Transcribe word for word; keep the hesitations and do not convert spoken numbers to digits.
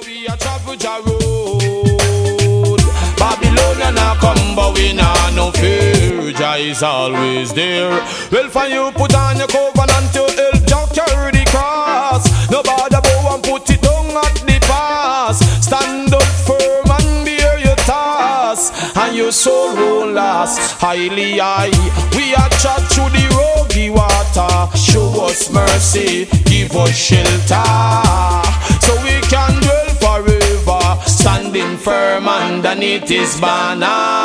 we a travel Jah road. Babylonian a come, but we nah no fear. Jah is always there. Well, for you put on your covenant, you help Jah carry the cross. Nobody bow and put it down at the pass. Stand up firm and bear your task, and your soul won't last. Highly high, we are chat through the rocky water. Show us mercy, give us shelter, so we can dwell forever, standing firm underneath His banner.